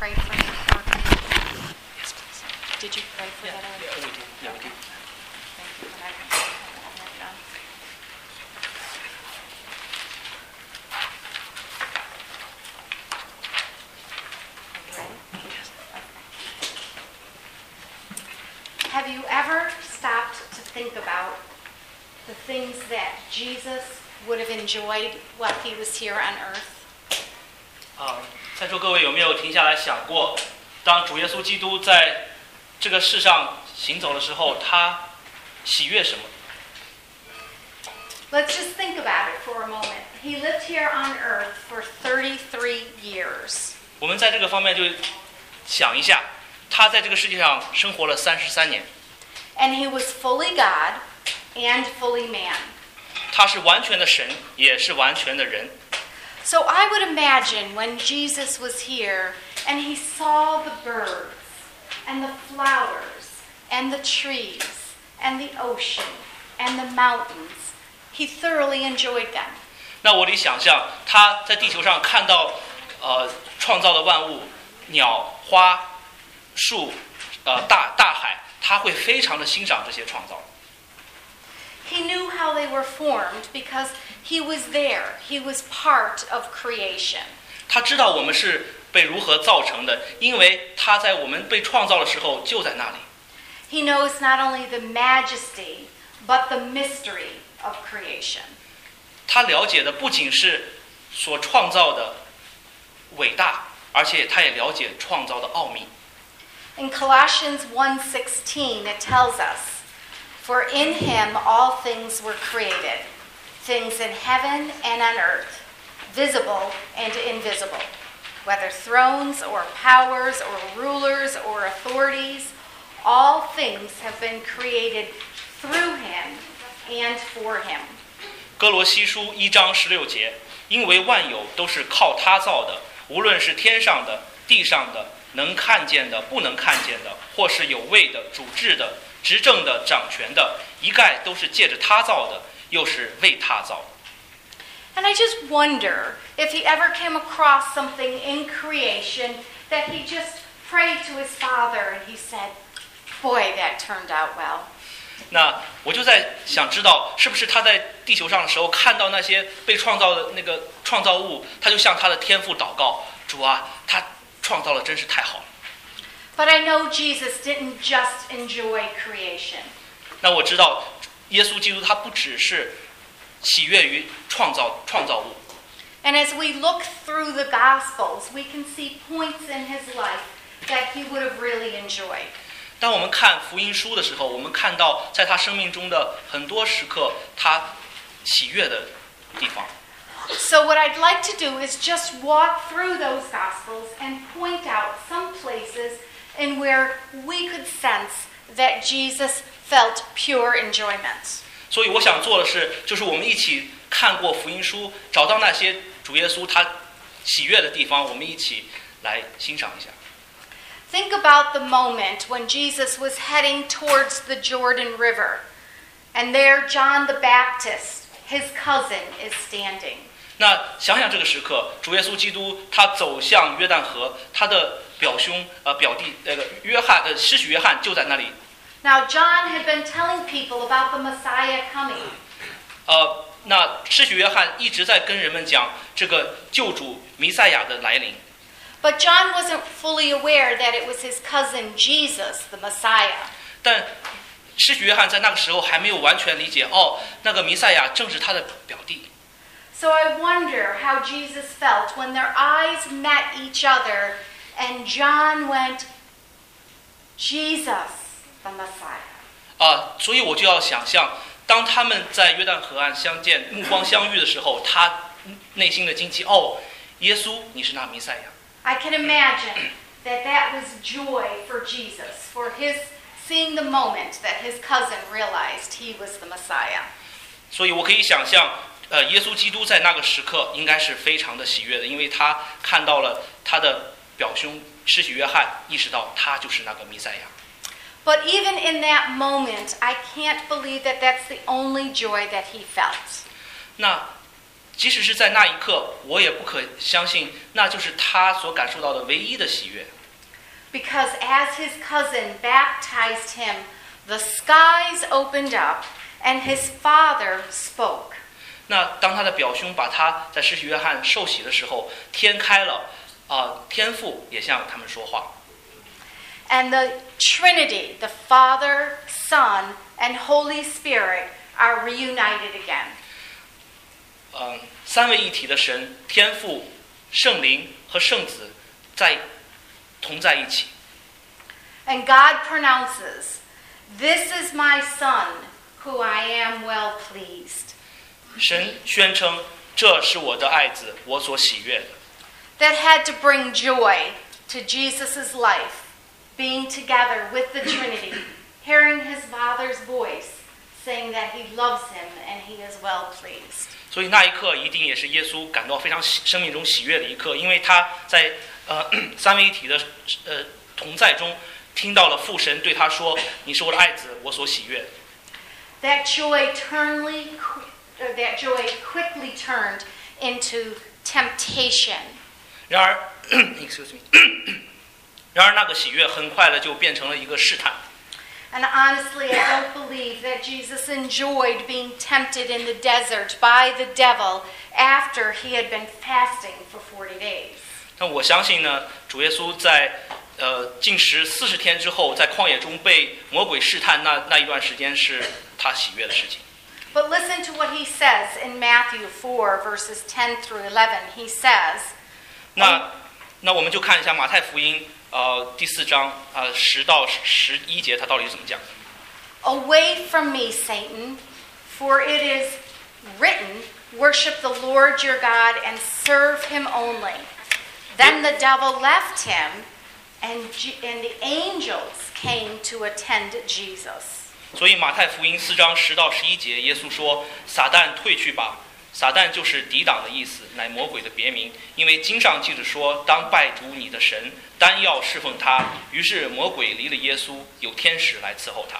pray for him? Yes, please. Did you pray for that? Yeah, we did. Yeah, we did. Thank you. And I can have that done. Have you ever stopped to think about the things that Jesus would have enjoyed while he was here on earth? 在座各位有没有停下来想过，当主耶稣基督在这个世上行走的时候，他喜悦什么？ Let's just think about it for a moment. He lived here on earth for 33 years. 我们在这个方面就想一下，他在这个世界上生活了33年， And he was fully God and fully man. 他是完全的神，也是完全的人。 So I would imagine when Jesus was here and he saw the birds and the flowers and the trees and the ocean and the mountains, he thoroughly enjoyed them. 那我得想象他在地球上看到创造的万物，鸟、花、树、大海，他会非常的欣赏这些创造。 He knew how they were formed because he was there. He was part of creation. 他知道我们是被如何造成的，因为他在我们被创造的时候就在那里。 He knows not only the majesty, but the mystery of creation. 他了解的不仅是所创造的伟大，而且他也了解创造的奥秘。 In Colossians 1:16, it tells us, "For in him all things were created, things in heaven and on earth, visible and invisible, whether thrones or powers or rulers or authorities, all things have been created through him and for him." 哥罗西书1章16节，因为万有都是靠他造的，无论是天上的、地上的，能看见的、不能看见的，或是有位的、主治的、执政的、掌权的，一概都是借着他造的，又是为他造的。 And I just wonder if he ever came across something in creation that he just prayed to his Father and he said, "Boy, that turned out well." 那我就在想知道，是不是他在地球上的时候看到那些被创造的那个创造物，他就向他的天父祷告：主啊，他创造的真是太好了。 But I know Jesus didn't just enjoy creation. 那我知道，耶稣基督他不只是喜悦于创造物。 And as we look through the Gospels, we can see points in his life that he would have really enjoyed. 当我们看福音书的时候，我们看到在他生命中的很多时刻，他喜悦的地方。 So what I'd like to do is just walk through those Gospels and point out some places in where we could sense that Jesus felt pure enjoyment. 所以我想做的是，就是我们一起看过福音书，找到那些主耶稣他喜悦的地方，我们一起来欣赏一下。 Think about the moment when Jesus was heading towards the Jordan River, and there John the Baptist, his cousin, is standing. 那想想这个时刻，主耶稣基督他走向约旦河，他的表兄表弟施洗约翰就在那里。 Now John had been telling people about the Messiah coming. 那施洗约翰一直在跟人们讲这个救主弥赛亚的来临。 But John wasn't fully aware that it was his cousin Jesus, the Messiah. 但施洗约翰在那个时候还没有完全理解，那个弥赛亚正是他的表弟。 So I wonder how Jesus felt when their eyes met each other and John went, "Jesus, the Messiah." 所以我就要想象，当他们在约旦河岸相见、目光相遇的时候，他内心的惊奇，耶稣，你是那弥赛亚。 I can imagine that was joy for Jesus, for his seeing the moment that his cousin realized he was the Messiah. 所以我可以想象，耶稣基督在那个时刻应该是非常的喜悦的，因为他看到了他的表兄施洗约翰，意识到他就是那个弥赛亚。 But even in that moment, I can't believe that that's the only joy that he felt. 那即使是在那一刻，我也不可相信那就是他所感受到的唯一的喜悦。 Because as his cousin baptized him, the skies opened up and his father spoke. 那当他的表兄把他在施洗约翰受洗的时候，天开了，天父也向他们说话。 And the Trinity, the Father, Son, and Holy Spirit are reunited again. 三位一体的神，天父、圣灵和圣子同在一起。 And God pronounces, "This is my Son, who I am well pleased." 神宣称，这是我的爱子，我所喜悦的。 That had to bring joy to Jesus' life, being together with the Trinity, hearing his Father's voice, saying that he loves him and he is well pleased. 所以那一刻一定也是耶稣感到非常生命中喜悦的一刻，因为他在三位一体的同在中，听到了父神对他说：“你是我的爱子，我所喜悦。” That joy quickly turned into temptation. 然而，excuse me， 然而那个喜悦很快的就变成了一个试探。 And honestly, I don't believe that Jesus enjoyed being tempted in the desert by the devil after he had been fasting for 40 days. 那我相信呢，主耶稣在禁食40天之后，在旷野中被魔鬼试探那一段时间是他喜悦的事情。 But listen to what he says in Matthew 4, verses 10 through 11. He says, 那我们就看一下马太福音第4章10到11节，他到底是怎么讲的。 "Away from me, Satan, for it is written, worship the Lord your God and serve him only. Then the devil left him, and the angels came to attend Jesus." 所以马太福音4章10到11节，耶稣说：“撒旦退去吧。”撒旦就是抵挡的意思，乃魔鬼的别名。因为经上记着说：“当拜主你的神，单要侍奉他。”于是魔鬼离了耶稣，有天使来伺候他。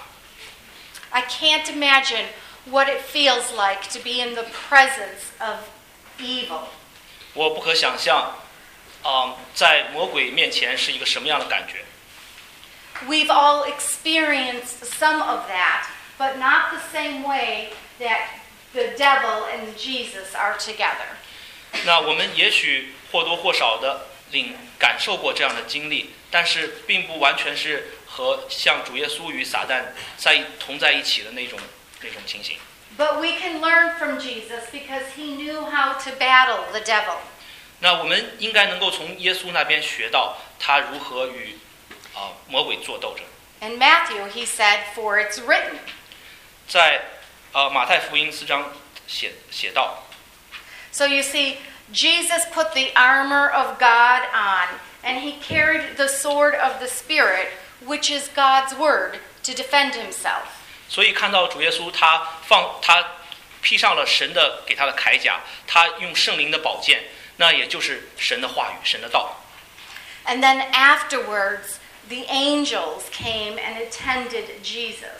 I can't imagine what it feels like to be in the presence of evil. 我不可想象，在魔鬼面前是一个什么样的感觉。 We've all experienced some of that, but not the same way that the devil and Jesus are together. 那我们也许或多或少的感受过这样的经历，但是并不完全是和像主耶稣与撒旦同在一起的那种情形。 But we can learn from Jesus because he knew how to battle the devil. 那我们应该能够从耶稣那边学到他如何与魔鬼作斗争。 In Matthew, he said, "For it's written." 在马太福音4章写道。 So you see, Jesus put the armor of God on, and he carried the sword of the Spirit, which is God's word, to defend himself. 所以看到主耶稣他披上了神的给他的铠甲，他用圣灵的宝剑，那也就是神的话语，神的道。 And then afterwards, the angels came and attended Jesus.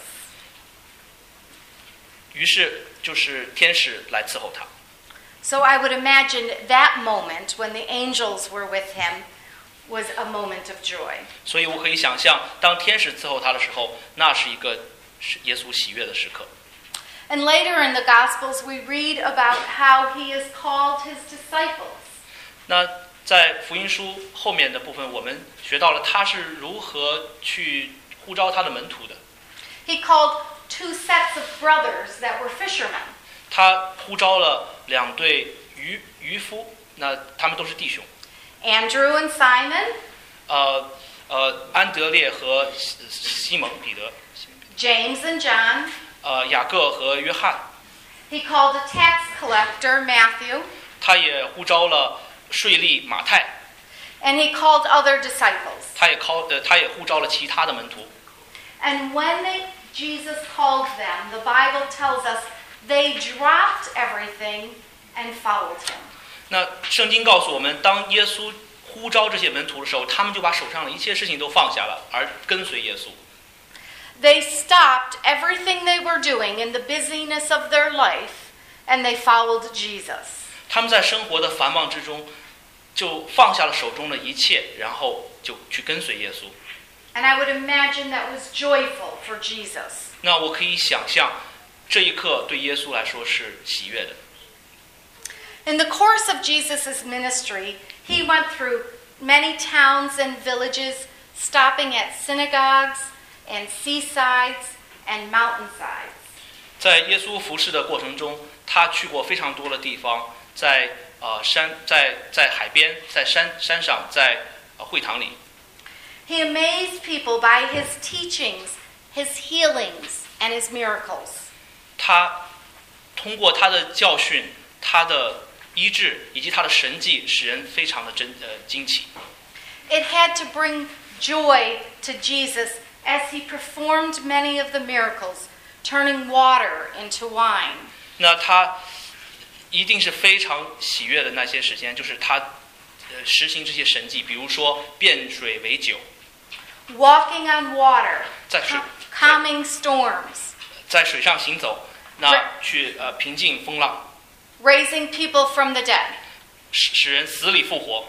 于是就是天使来伺候他。 So I would imagine that moment when the angels were with him was a moment of joy. 所以我可以想象，当天使伺候他的时候，那是一个耶稣喜悦的时刻。 And later in the Gospels, we read about how he has called his disciples. 那在福音书后面的部分，我们学到了他是如何去呼召他的门徒的。 He called 2 sets of brothers that were fishermen. 他呼召了2对渔夫，那他们都是弟兄。 Andrew and Simon. 安德烈和西蒙彼得。 James and John. 雅各和约翰。 He called a tax collector, Matthew. 他也呼召了税吏马太。 And he called other disciples. 他也呼召了其他的门徒。 And when Jesus called them, the Bible tells us they dropped everything and followed him. 那圣经告诉我们，当耶稣呼召这些门徒的时候，他们就把手上的一切事情都放下了，而跟随耶稣。 They stopped everything they were doing in the busyness of their life, and they followed Jesus. 他们在生活的繁忙之中，就放下了手中的一切，然后就去跟随耶稣。 And I would imagine that was joyful for Jesus. 那我可以想象，这一刻对耶稣来说是喜悦的。 In the course of Jesus' ministry, he went through many towns and villages, stopping at synagogues and seasides and mountainsides. 在耶稣服侍的过程中，他去过非常多的地方，在海边，在山上，在会堂里。 He amazed people by his teachings, his healings, and his miracles. 他通过他的教训、他的医治以及他的神迹，使人非常的惊奇。 It had to bring joy to Jesus as he performed many of the miracles, turning water into wine. 那他一定是非常喜悦的那些时间，就是他实行这些神迹，比如说变水为酒。 Walking on water, 在水 calming storms, 在水上行走，那去平静风浪， raising people from the dead. 使人死里复活。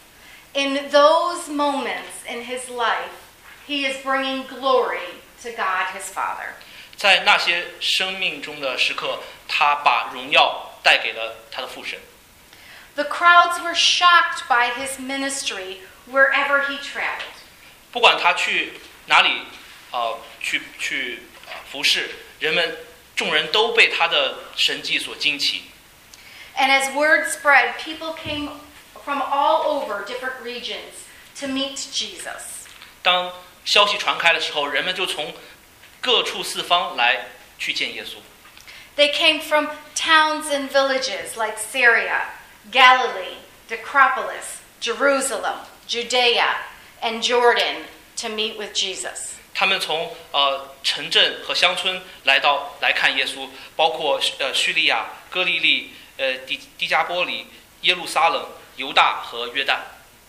In those moments in his life, he is bringing glory to God his Father. 在那些生命中的时刻，他把荣耀带给了他的父神。 The crowds were shocked by his ministry wherever he traveled. 不管他去哪里，去服侍，众人都被他的神迹所惊奇。 And as word spread, people came from all over different regions to meet Jesus. 当消息传开的时候，人们就从各处四方来去见耶稣。 They came from towns and villages like Syria, Galilee, Decapolis, Jerusalem, Judea, and Jordan to meet with Jesus. 他们从城镇和乡村来看耶稣，包括叙利亚、哥利利、低加波里、耶路撒冷、犹大和约旦。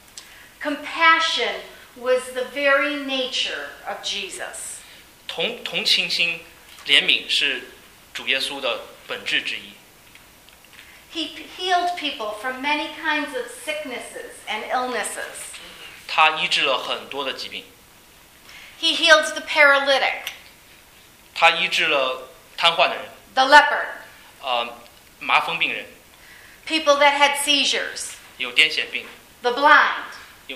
Compassion was the very nature of Jesus. 同情心、怜悯是主耶稣的本质之一。 He healed people from many kinds of sicknesses and illnesses. 他医治了很多的疾病。 He healed the paralytic, 他医治了瘫痪的人， the leopard, 麻风病人， people that had seizures, 有癫痫病， the blind, 有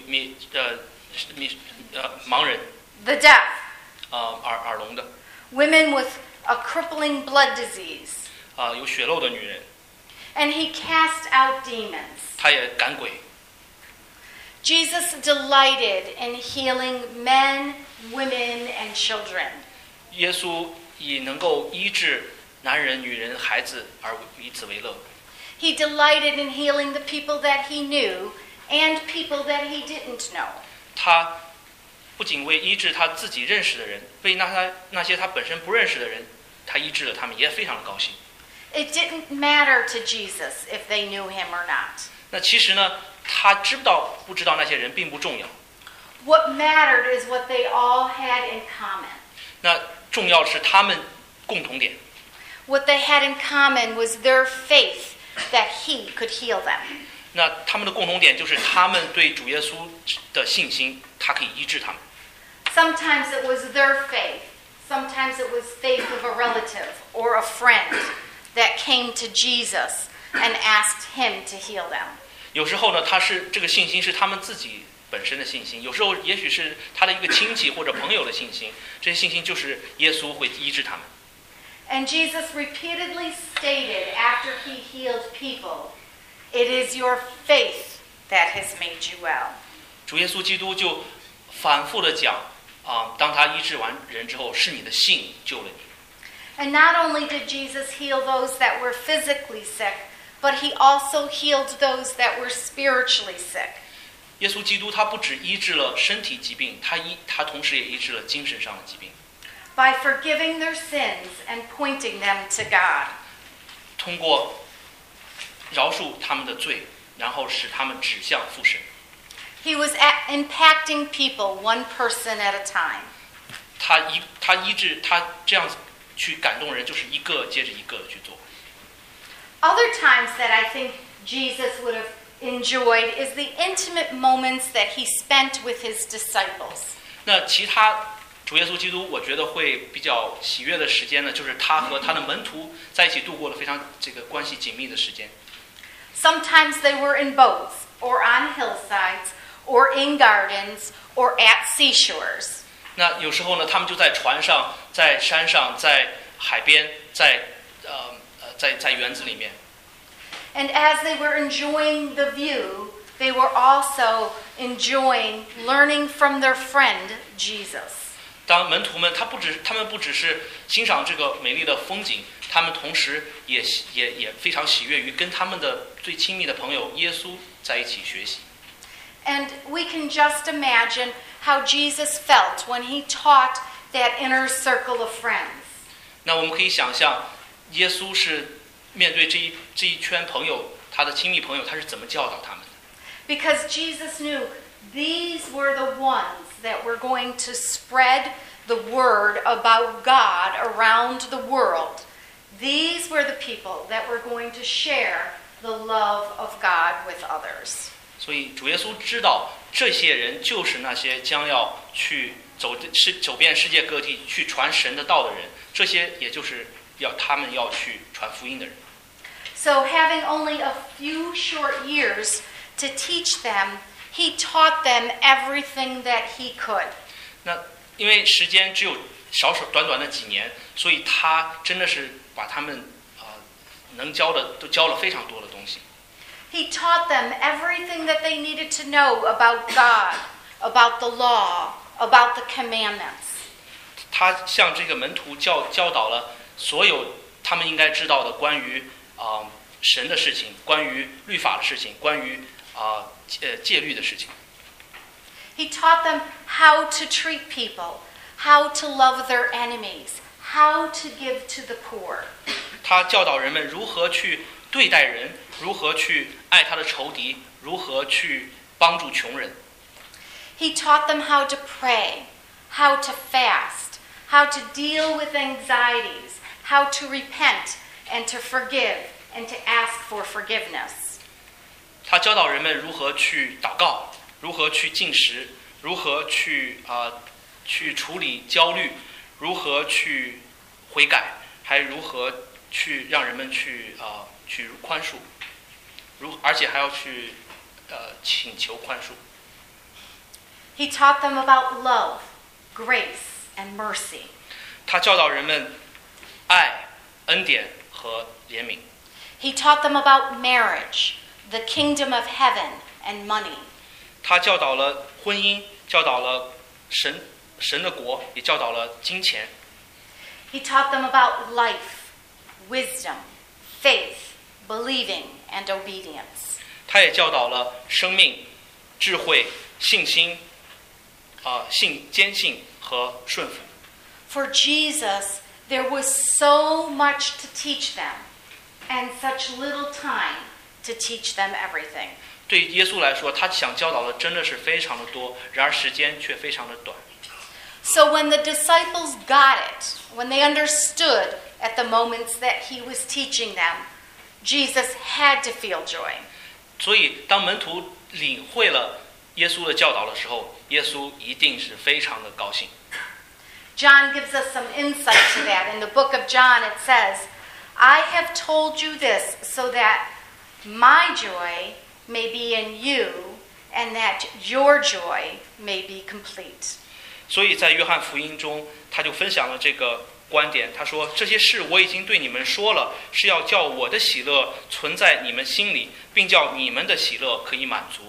盲人， the deaf, 耳聋的， women with a crippling blood disease. 有血漏的女人， And he cast out demons. 他也赶鬼。 Jesus delighted in healing men, women, and children. 耶稣以能够医治男人、女人、孩子而以此为乐。 He delighted in healing the people that he knew and people that he didn't know. 他不仅为医治他自己认识的人，为那些他本身不认识的人，他医治了他们，也非常的高兴。 It didn't matter to Jesus if they knew him or not. 那其实呢，他不知道那些人并不重要。 What mattered is what they all had in common. 那重要的是他们共同点。 What they had in common was their faith that he could heal them. 那他们的共同点就是他们对主耶稣的信心，他可以医治他们。 Sometimes it was their faith. Sometimes it was faith of a relative or a friend that came to Jesus and asked him to heal them. 有时候呢，这个信心是他们自己本身的信心，有时候也许是他的一个亲戚或者朋友的信心，这些信心就是耶稣会医治他们。 And Jesus repeatedly stated after he healed people, "It is your faith that has made you well." 主耶稣基督就反复的讲当他医治完人之后，是你的信救了你。 And not only did Jesus heal those that were physically sick, but he also healed those that were spiritually sick. 耶稣基督他不只医治了身体疾病，他同时也医治了精神上的疾病。 By forgiving their sins and pointing them to God. 通过饶恕他们的罪，然后使他们指向父神。 He was impacting people one person at a time. 他医治，他这样子去感动人，就是一个接着一个的去做。 Other times that I think Jesus would have enjoyed is the intimate moments that he spent with his disciples. 那其他主耶稣基督，我觉得会比较喜悦的时间呢，就是他和他的门徒在一起度过了非常关系紧密的时间。 Sometimes they were in boats, or on hillsides, or in gardens, or at seashores. 那有时候呢，他们就在船上，在山上，在海边，在园子里面。 And as they were enjoying the view, they were also enjoying learning from their friend Jesus. 当门徒们，他们不只是欣赏这个美丽的风景，他们同时也非常喜悦于跟他们的最亲密的朋友耶稣在一起学习。 And we can just imagine how Jesus felt when he taught that inner circle of friends. 那我们可以想象，耶稣是面对这一圈朋友，他的亲密朋友，他是怎么教导他们的？ Because Jesus knew these were the ones that were going to spread the word about God around the world. These were the people that were going to share the love of God with others. 所以主耶稣知道，这些人就是那些将要去走遍世界各地去传神的道的人，这些也就是他们要去传福音的人。 So having only a few short years to teach them, he taught them everything that he could. 那因为时间只有短短的几年，所以他真的是把他们能教的都教了非常多的东西。 He taught them everything that they needed to know about God, about the law, about the commandments. 他向这个门徒教导了所有他们应该知道的关于神的事情，关于律法的事情，关于戒律的事情。 He taught them how to treat people, how to love their enemies, how to give to the poor. 他教导人们如何去对待人，如何去爱他的仇敌，如何去帮助穷人。 He taught them how to pray, how to fast, how to deal with anxieties, how to repent and to forgive and to ask for forgiveness. 他教导人们如何去祷告，如何去禁食，如何去处理焦虑，如何去悔改，还如何去让人们去宽恕，而且还要去请求宽恕。 He taught them about love, grace, and mercy. 他教导人们爱、恩典和怜悯。 He taught them about marriage, the kingdom of heaven, and money. 他教导了婚姻，教导了神的国，也教导了金钱。 He taught them about life, wisdom, faith, believing, and obedience. 他也教导了生命、智慧、信心、坚信和顺服。 For Jesus, there was so much to teach them, and such little time to teach them everything. 对耶稣来说，他想教导的真的是非常的多，然而时间却非常的短。 So when the disciples got it, when they understood at the moments that he was teaching them, Jesus had to feel joy. 所以当门徒领会了耶稣的教导的时候，耶稣一定是非常的高兴。 John gives us some insight to that. In the book of John, it says, I have told you this so that my joy may be in you and that your joy may be complete. 所以在约翰福音中，他就分享了这个观点。他说：“这些事我已经对你们说了，是要叫我的喜乐存在你们心里，并叫你们的喜乐可以满足。”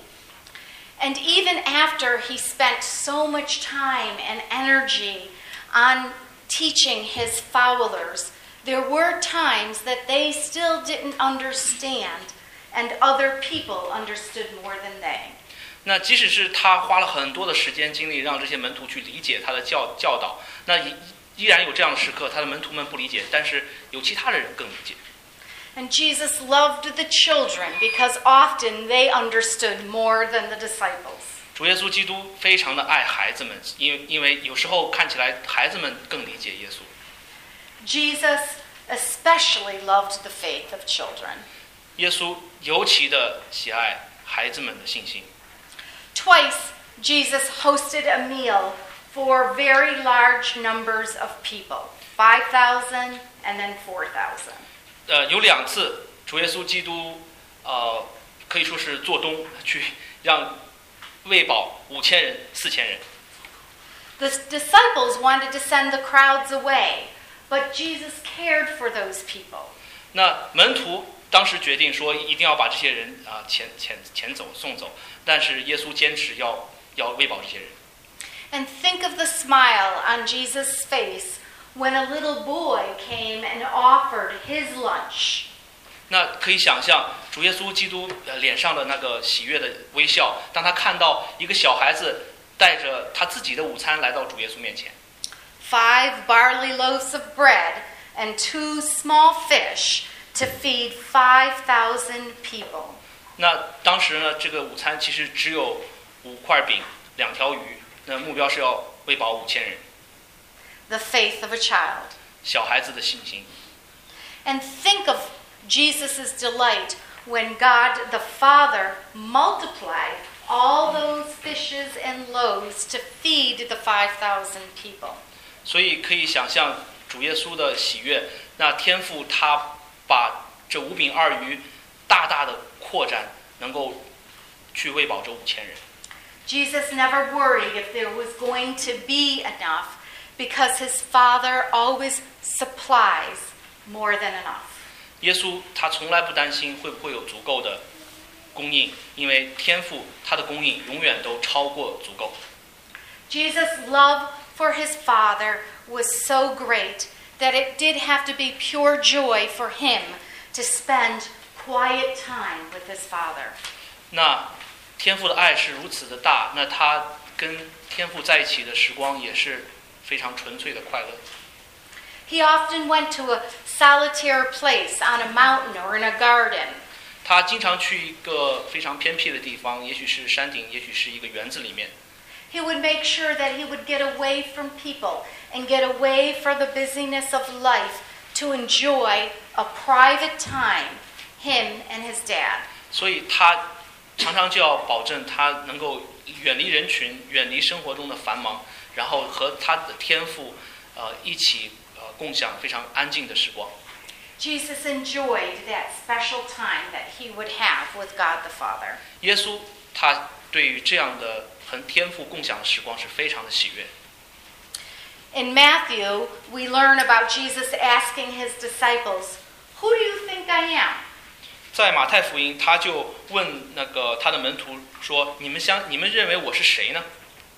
And even after he spent so much time and energy on teaching his followers, there were times that they still didn't understand, and other people understood more than they. 那即使是他花了很多的时间精力让这些门徒去理解他的教导，那依然有这样的时刻，他的门徒们不理解，但是有其他的人更理解。 And Jesus loved the children because often they understood more than the disciples. 主耶稣基督非常的爱孩子们，因为有时候看起来孩子们更理解耶稣。 Jesus especially loved the faith of children. 耶稣尤其的喜爱孩子们的信心。 Twice, Jesus hosted a meal for very large numbers of people, 5,000 and then 4,000. 有2次，主耶稣基督可以说是做东去让喂饱5000人、4000人。 The disciples wanted to send the crowds away, but Jesus cared for those people. 那门徒当时决定说一定要把这些人送走，但是耶稣坚持要喂饱这些人。 And think of the smile on Jesus' face when a little boy came and offered his lunch. 那可以想象主耶稣基督脸上的那个喜悦的微笑，当他看到一个小孩子带着他自己的午餐来到主耶稣面前。 5 barley loaves of bread and 2 small fish to feed 5,000 people. 那当时呢，这个午餐其实只有5块饼、2条鱼，那目标是要喂饱5000人。 The faith of a child. 小孩子的信心。 And think of Jesus' delight when God the Father multiplied all those fishes and loaves to feed the 5,000 people. 所以可以想象主耶稣的喜悦，那天父他把这5饼2鱼大大的扩展，能够去喂饱这5000人。 Jesus never worried if there was going to be enough because his Father always supplies more than enough. 耶稣他从来不担心会不会有足够的供应，因为天父他的供应永远都超过足够。 Jesus' love for his Father was so great that it did have to be pure joy for him to spend quiet time with his Father. 那天父的爱是如此的大，那他跟天父在一起的时光也是非常纯粹的快乐。 He often went to a solitary place on a mountain or in a garden. 他经常去一个非常偏僻的地方，也许是山顶，也许是一个园子里面。 He would make sure that he would get away from people and get away from the busyness of life to enjoy a private time, him and his dad. 所以他常常就要保证他能够远离人群，远离生活中的繁忙，然后和他的天父一起共享非常安静的时光。 Jesus enjoyed that special time that he would have with God the Father. 耶稣他对于这样的和天父共享的时光是非常的喜悦。 In Matthew, we learn about Jesus asking his disciples, "Who do you think I am?" 在马太福音，他就问他的门徒说：“你们认为我是谁呢？”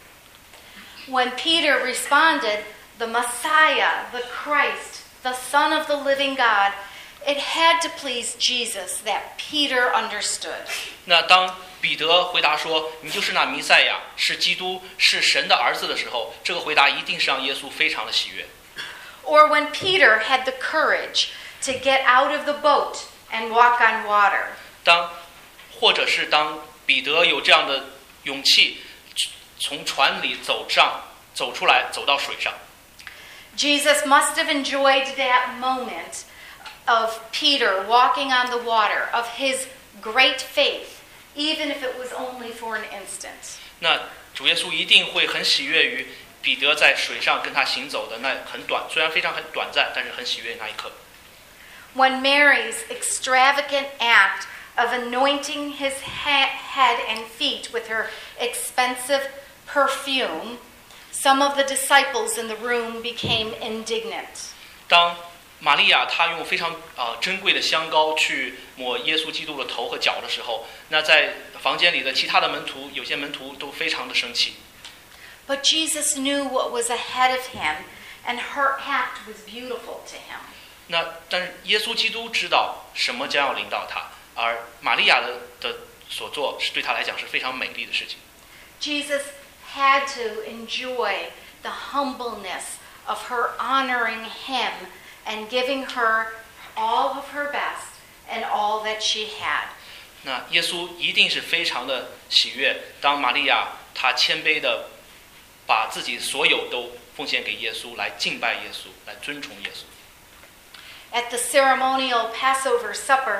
When Peter responded, "The Messiah, the Christ, the Son of the living God," it had to please Jesus that Peter understood. 那当彼得回答说：“你就是那弥赛亚，是基督，是神的儿子”的时候，这个回答一定是让耶稣非常的喜悦。 Or when Peter had the courage to get out of the boat and walk on water. 或者是当彼得有这样的勇气，从船里走出来，走到水上。 Jesus must have enjoyed that moment of Peter walking on the water, of his great faith, even if it was only for an instant. 那主耶稣一定会很喜悦于彼得在水上跟他行走的那很短，虽然非常很短暂，但是很喜悦那一刻。 When Mary's extravagant act of anointing his head and feet with her expensive perfume, some of the disciples in the room became indignant. 当玛利亚她用非常珍贵的香膏去抹耶稣基督的头和脚的时候，那在房间里的其他的门徒，有些门徒都非常的生气。 But Jesus knew what was ahead of him, and her act was beautiful to him. 但是耶稣基督知道什么将要临到他，而玛利亚的所做是对他来讲是非常美丽的事情。 Jesus had to enjoy the humbleness of her honoring him and giving her all of her best and all that she had. 那耶稣一定是非常的喜悦，当玛利亚她谦卑的把自己所有都奉献给耶稣，来敬拜耶稣，来尊崇耶稣。 At the ceremonial Passover supper,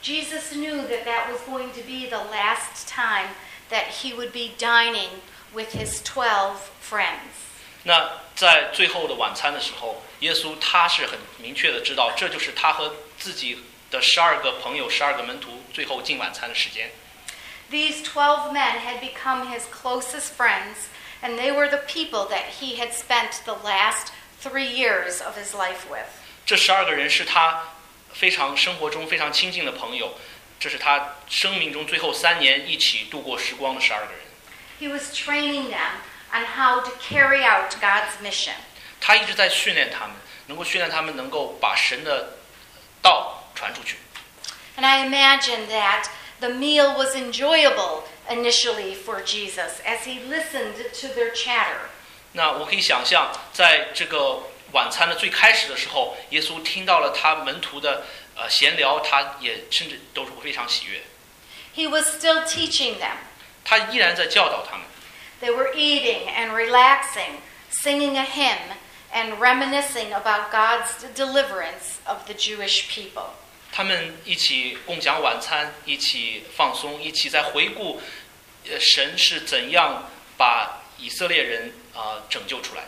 Jesus knew that that was going to be the last time that he would be dining with his 12 friends. 那在最后的晚餐的时候，耶稣他是很明确的知道，这就是他和自己的12个朋友、12个门徒最后进晚餐的时间。 These 12 men had become his closest friends, and they were the people that he had spent the last 3 years of his life with. 这12个人是他生活中非常亲近的朋友，这是他生命中最后3年一起度过时光的12个人。 He was training them on how to carry out God's mission. 他一直在训练他们，能够训练他们能够把神的道传出去。 And I imagine that the meal was enjoyable initially for Jesus as he listened to their chatter. 那我可以想象，在这个晚餐的最开始的时候，耶稣听到了他门徒的闲聊，他也甚至都是非常喜悦。 He was still teaching them. 他依然在教导他们。 They were eating and relaxing, singing a hymn, and reminiscing about God's deliverance of the Jewish people. 他们一起共享晚餐，一起放松，一起在回顾神是怎样把以色列人拯救出来的。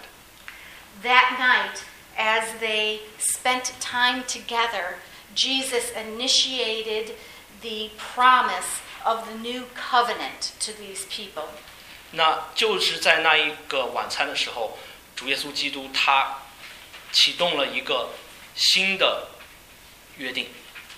That night, as they spent time together, Jesus initiated the promise of the new covenant to these people. 那就是在那一个晚餐的时候，主耶稣基督他启动了一个新的约定。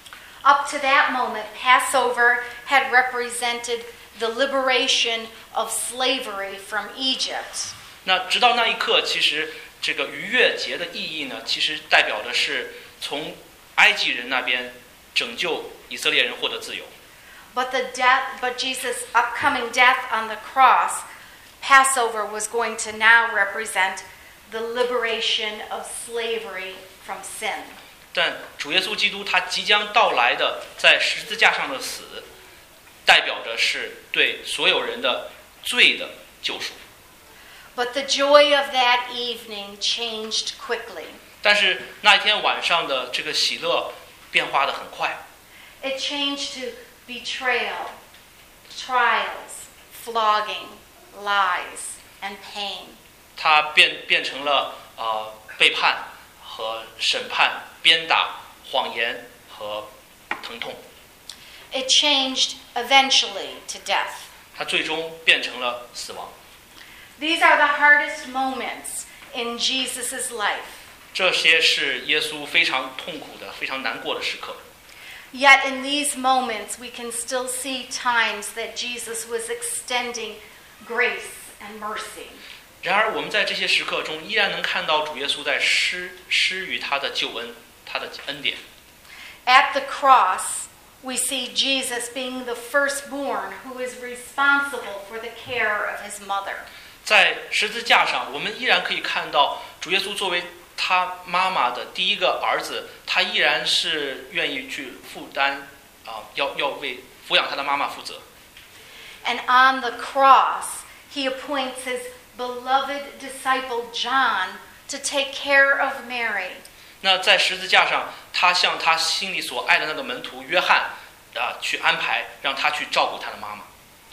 Up to that moment, Passover had represented the liberation of slavery from Egypt. 那直到那一刻，其实这个逾越节的意义呢，其实代表的是从埃及人那边拯救以色列人获得自由。 But Jesus' upcoming death on the cross, Passover was going to now represent the liberation of slavery from sin. 但主耶稣基督他即将到来的在十字架上的死，代表着是对所有人的罪的救赎。 But the joy of that evening changed quickly. 但是那一天晚上的这个喜乐变化得很快。 It changed to betrayal, trials, flogging, lies, and pain. 它变成了背叛和审判、鞭打、谎言和疼痛。 It changed eventually to death. 它最终变成了死亡。 These are the hardest moments in Jesus' life. 这些是耶稣非常痛苦的、非常难过的时刻。 Yet in these moments, we can still see times that Jesus was extending grace and mercy. 然而，我们在这些时刻中依然能看到主耶稣在施予他的救恩、他的恩典。 At the cross, we see Jesus being the firstborn who is responsible for the care of his mother. 在十字架上，我们依然可以看到主耶稣作为他妈妈的第一个儿子，他依然是愿意去负担要为抚养他的妈妈负责。 And on the cross, he appoints his beloved disciple John to take care of Mary. 那在十字架上，他向他心里所爱的那个门徒约翰去安排，让他去照顾他的妈妈。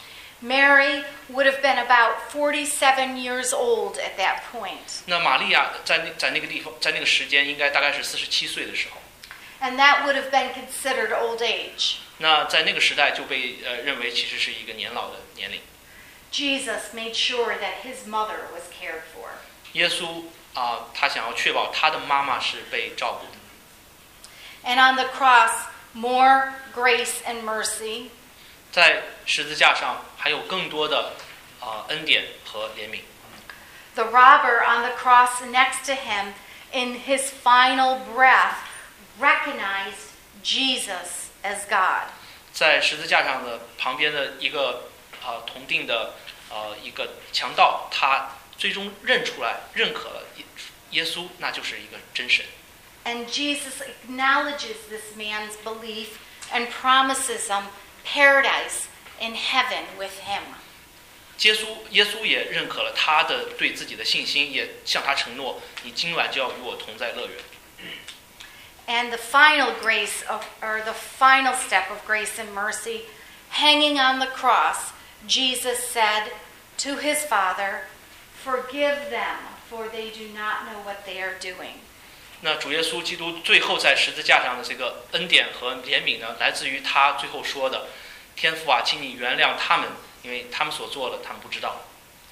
Mary would have been about 47 years old at that point. 那玛利亚在那个地方，在那个时间，应该大概是47岁的时候。 And that would have been considered old age. 那在那个时代就被认为其实是一个年老的年龄。 Jesus made sure that his mother was cared for. 耶稣他想要确保他的妈妈是被照顾的。 And on the cross, more grace and mercy. 在十字架上还有更多的恩典和怜悯。 The robber on the cross next to him, in his final breath, recognized Jesus as God. 在十字架上的旁边的一个同定的一个强盗，他最终认可了耶稣，那就是一个真神。 And Jesus acknowledges this man's belief and promises him paradise in heaven with him. 耶稣也认可了他的对自己的信心，也向他承诺：“你今晚就要与我同在乐园。” And the final grace or the final step of grace and mercy, hanging on the cross, Jesus said to his Father, "Forgive them, for they do not know what they are doing." 那主耶稣基督最后在十字架上的这个恩典和怜悯呢，来自于他最后说的：“天父啊，请你原谅他们，因为他们所做的，他们不知道。”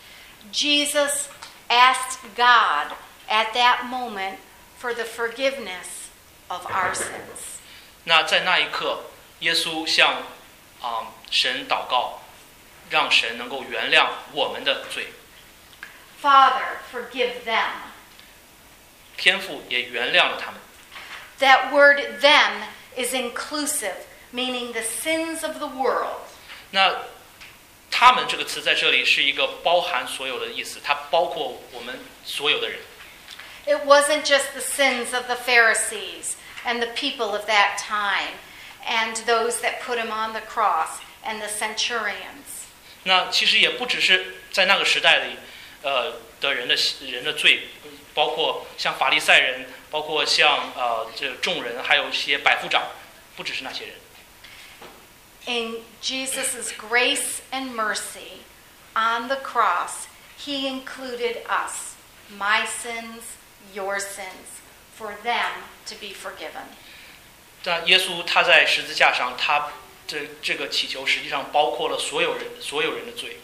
Jesus asked God at that moment for the forgiveness of our sins. 那在那一刻，耶稣向神祷告，让神能够原谅我们的罪。 Father, forgive them. 天父也原谅了他们。 That word them is inclusive, meaning the sins of the world. 那他们这个词在这里是一个包含所有的意思，它包括我们所有的人。 It wasn't just the sins of the Pharisees and the people of that time and those that put him on the cross and the centurions. 那其实也不只是在那个时代里，的人的罪，包括像法利赛人，包括像这众人，还有一些百夫长，不只是那些人。 In Jesus' grace and mercy on the cross, he included us, my sins, your sins, for them to be forgiven. 但耶稣他在十字架上，他这个祈求实际上包括了所有人的罪。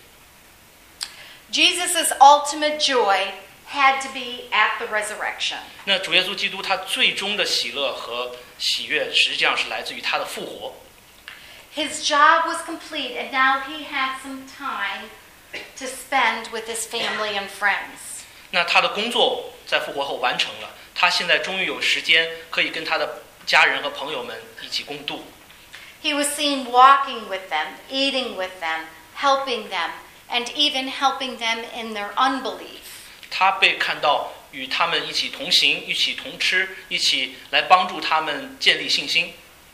Jesus' ultimate joy had to be at the resurrection. 那主耶稣基督他最终的喜乐和喜悦，实际上是来自于他的复活。 His job was complete, and now he had some time to spend with his family and friends. 那他的工作在复活后完成了，他现在终于有时间可以跟他的家人和朋友们一起共度。 He was seen walking with them, eating with them, helping them, and even helping them in their unbelief. 他被看到与他们一起同行，一起同吃，一起来帮助他们建立信心。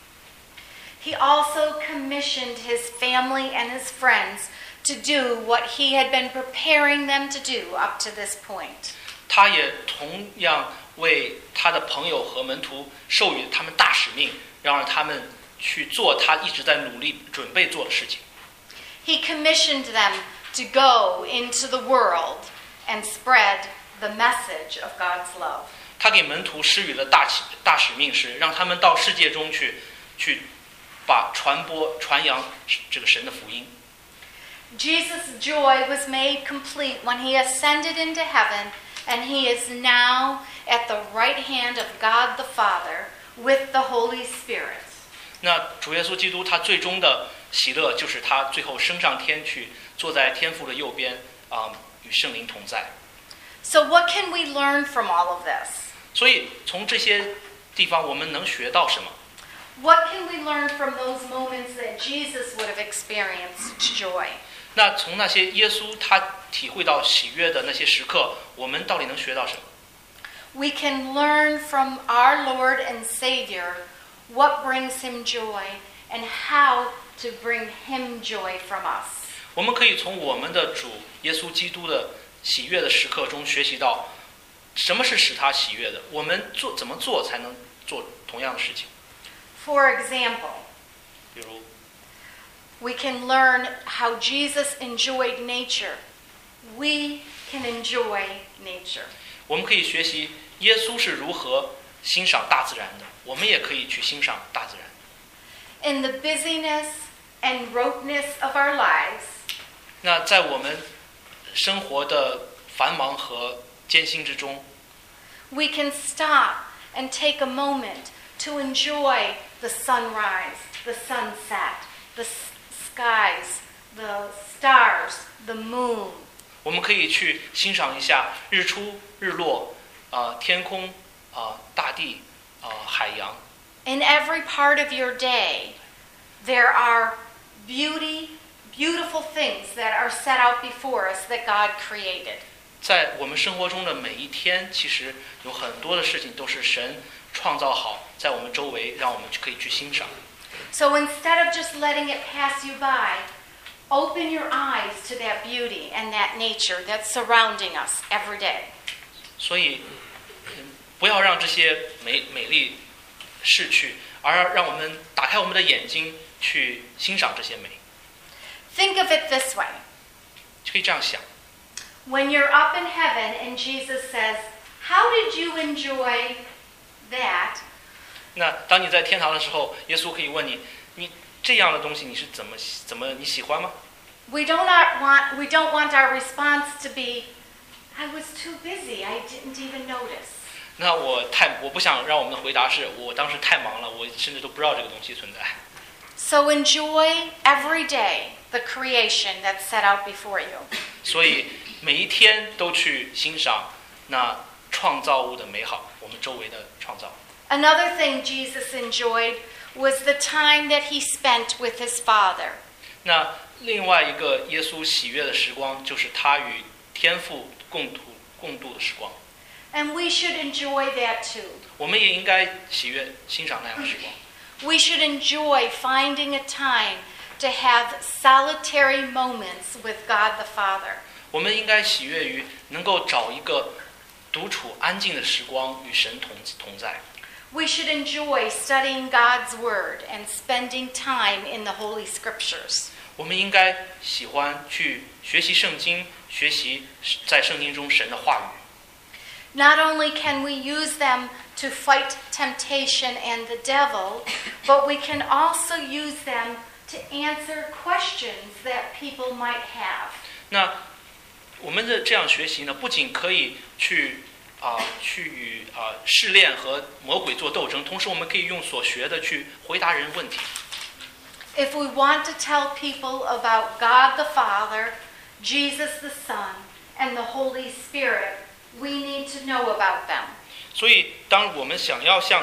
He also commissioned his family and his friends to do what he had been preparing them to do up to this point. 他也同样为他的朋友和门徒授予他们大使命，让他们去做他一直在努力准备做的事情。 He commissioned them to go into the world and spread the message of God's love. 他给门徒施予了大使命是让他们到世界中去把传扬这个神的福音。 Jesus' joy was made complete when he ascended into heaven, and he is now at the right hand of God the Father with the Holy Spirit. 那主耶稣基督他最终的喜乐就是他最后升上天去，坐在天父的右边与圣灵同在。 So what can we learn from all of this? 所以从这些地方我们能学到什么？ What can we learn from those moments that Jesus would have experienced joy? 那从那些耶稣他体会到喜悦的那些时刻，我们到底能学到什么？ We can learn from our Lord and Savior what brings him joy and how to bring him joy from us. 我们可以从我们的主耶稣基督的喜悦的时刻中学习到什么是使他喜悦的，我们怎么做才能做同样的事情。 For example, 比如 we can learn how Jesus enjoyed nature. We can enjoy nature. 我们可以学习耶稣是如何欣赏大自然的，我们也可以去欣赏大自然。 In the busyness and roteness of our lives, 那在我们生活的繁忙和艰辛之中， we can stop and take a moment to enjoy the sunrise, the sunset, the skies, the stars, the moon. 我们可以去欣赏一下日出、日落，天空，大地，海洋。 In every part of your day, there are beautiful things that are set out before us that God created. 在我们生活中的每一天，其实有很多的事情都是神创造好，在我们周围，让我们可以去欣赏。 So instead of just letting it pass you by, open your eyes to that beauty and that nature that's surrounding us every day. 所以，不要让这些美丽逝去，而让我们打开我们的眼睛去欣赏这些美。 Think of it this way. 可以这样想， When you're up in heaven and Jesus says, "How did you enjoy that?" 那当你在天堂的时候，耶稣可以问你，你这样的东西你是怎么你喜欢吗？ We don't want our response to be, "I was too busy. I didn't even notice." 那我不想让我们的回答是我当时太忙了，我甚至都不知道这个东西存在。 So enjoy every day the creation that's set out before you. 所以每一天都去欣赏那创造物的美好，我们周围的创造。 Another thing Jesus enjoyed was the time that he spent with his Father. 那另外一个耶稣喜悦的时光，就是他与天父共度的时光。 And we should enjoy that too. 我们也应该喜悦欣赏那样的时光。 We should enjoy finding a time to have solitary moments with God the Father. 我们应该喜悦于能够找一个独处安静的时光，与神同在。 We should enjoy studying God's Word and spending time in the Holy Scriptures. 我们应该喜欢去学习圣经，学习在圣经中神的话语。 Not only can we use them to fight temptation and the devil, but we can also use them to answer questions that people might have. 那我们的这样学习呢，不仅可以去与试炼和魔鬼做斗争，同时我们可以用所学的去回答人问题。 If we want to tell people about God the Father, Jesus the Son, and the Holy Spirit, we need to know about them. 所以，当我们想要向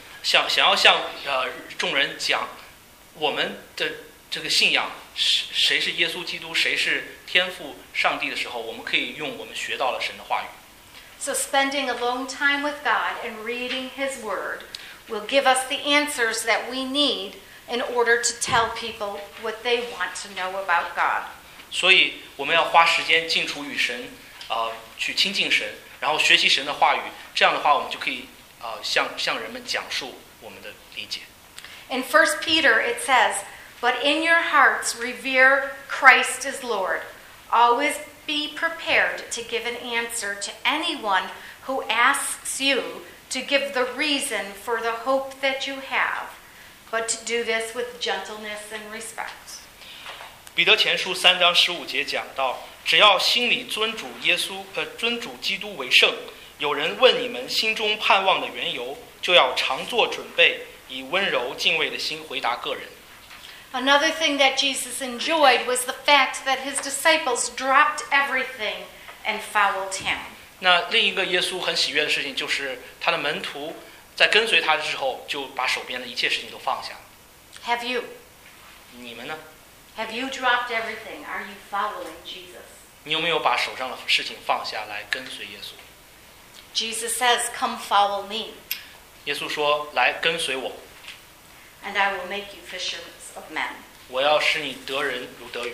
众人讲我们的这个信仰，谁是耶稣基督，谁是天父上帝的时候，我们可以用我们学到了神的话语。 So spending alone time with God and reading His Word will give us the answers that we need in order to tell people what they want to know about God. 所以，我们要花时间静处与神，去亲近神，然后学习神的话语。这样的话，我们就可以向人们讲述我们的理解。 In 1 Peter it says, "But in your hearts revere Christ as Lord. Always be prepared to give an answer to anyone who asks you to give the reason for the hope that you have, but to do this with gentleness and respect." 彼得前书3章15节讲到，只要心里尊主基督为圣，有人问你们心中盼望的缘由，就要常作准备，以温柔敬畏的心回答个人。 Another thing that Jesus enjoyed was the fact that his disciples dropped everything and followed him. 那另一个耶稣很喜悦的事情，就是他的门徒在跟随他的时候，就把手边的一切事情都放下。 Have you? 你们呢？ Have you dropped everything? Are you following Jesus? 你有没有把手上的事情放下来跟随耶稣？ Jesus says, "Come follow me, 耶稣说：“来跟随我， and I will make you fishers of men." 我要使你得人如得鱼。”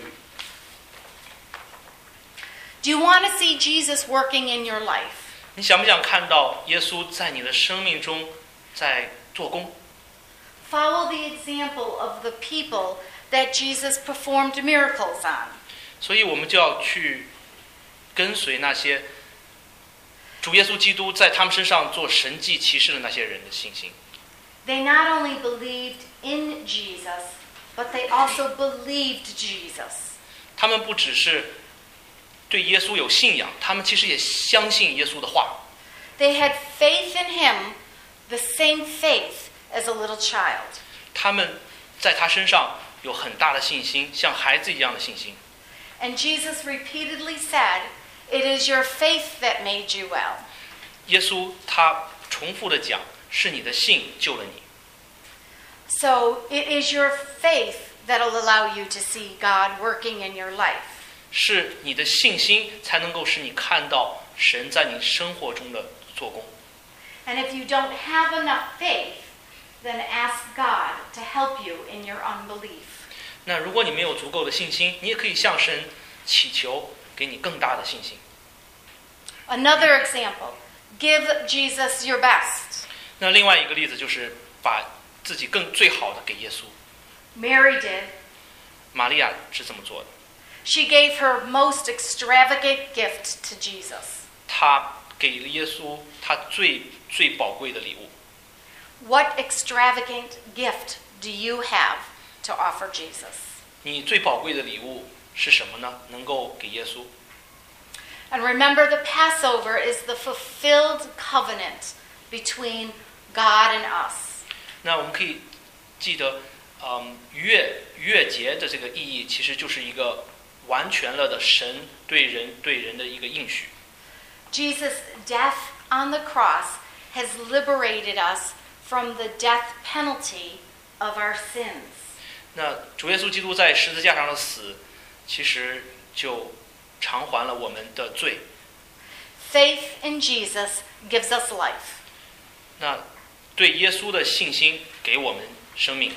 Do you want to see Jesus working in your life? 你想不想看到耶稣在你的生命中在做工？ Follow the example of the people that Jesus performed miracles on. 所以我们就要去跟随那些主耶稣基督在他们身上做神迹奇事的那些人的信心。 They not only believed in Jesus, but they also believed Jesus. 他们不只是对耶稣有信仰，他们其实也相信耶稣的话。 They had faith in him, the same faith as a little child. 他们在他身上有很大的信心，像孩子一样的信心。 And Jesus repeatedly said, "It is your faith that made you well." 耶稣他重复的讲，是你的信救了你。 So it is your faith that'll allow you to see God working in your life. 是你的信心才能够使你看到神在你生活中的做工。 And if you don't have enough faith, then ask God to help you in your unbelief. 那如果你没有足够的信心，你也可以向神祈求给你更大的信心。 Another example, give Jesus your best. 那另外一个例子就是把自己最好的给耶稣。 Mary did. 玛利亚是这么做的， She gave her most extravagant gift to Jesus. 她给了耶稣她最宝贵的礼物。 What extravagant gift do you have to offer Jesus? 你最宝贵的礼物是什么呢？能够给耶稣。 And remember, the Passover is the fulfilled covenant between God and us. 那我们可以记得，逾越节的这个意义，其实就是一个完全了的神对人的一个应许。 Jesus' death on the cross has liberated us from the death penalty of our sins. 那主耶稣基督在十字架上的死，其实就偿还了我们的罪。 Faith in Jesus gives us life. 那对耶稣的信心给我们生命。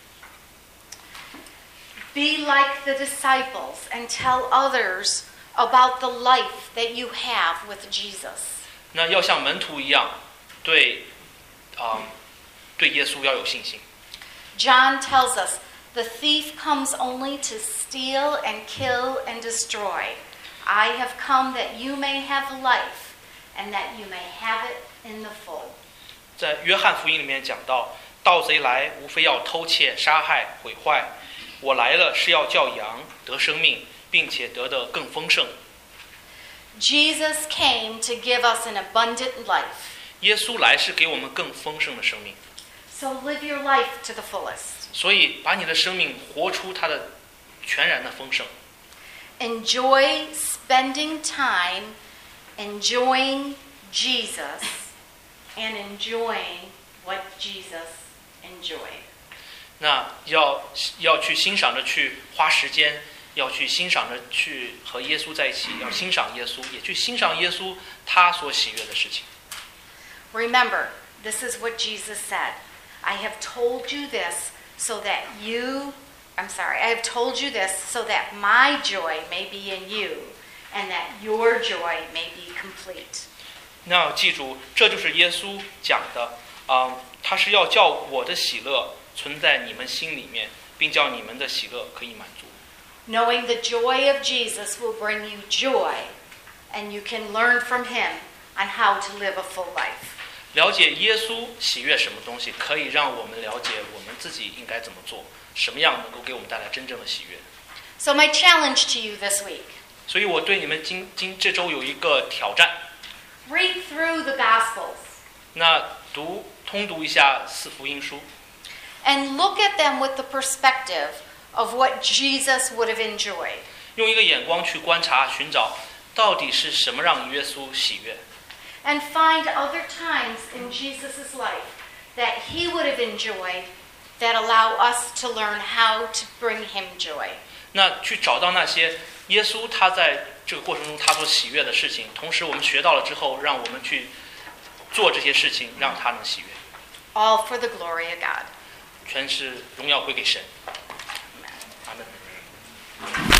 Be like the disciples and tell others about the life that you have with Jesus. 那要像门徒一样，对耶稣要有信心。 John tells us, the thief comes only to steal and kill and destroy. I have come that you may have life and that you may have it in the full. 在约翰福音里面讲到，盗贼来无非要偷窃、杀害、毁坏。我来了是要叫羊得生命，并且得的更丰盛。 Jesus came to give us an abundant life. 耶稣来是给我们更丰盛的生命， So live your life to the fullest. 所以把你的生命活出它的全然的丰盛。 Enjoy spending time enjoying Jesus and enjoying what Jesus enjoyed. 那要去欣赏着去花时间，要去欣赏着去和耶稣在一起，要欣赏耶稣，也去欣赏耶稣他所喜悦的事情。 Remember, this is what Jesus said. I have told you this so that I have told you this so that my joy may be in you and that your joy may be complete. 那要记住，这就是耶稣讲的，他是要叫我的喜乐存在你们心里面，并叫你们的喜乐可以满足。 Knowing the joy of Jesus will bring you joy, and you can learn from him on how to live a full life. 了解耶稣喜悦什么东西，可以让我们了解我们自己应该怎么做，什么样能够给我们带来真正的喜悦。 So my challenge to you this week, 所以我对你们这周有一个挑战， read through the Gospels 那通读一下四福音书， and look at them with the perspective of what Jesus would have enjoyed. 用一个眼光去观察寻找，到底是什么让耶稣喜悦。 And find other times in Jesus' life that he would have enjoyed that allow us to learn how to bring him joy. 那去找到那些耶稣他在这个过程中他所喜悦的事情，同时我们学到了之后，让我们去做这些事情，让他能喜悦。 All for the glory of God. 全是荣耀归给神。阿门。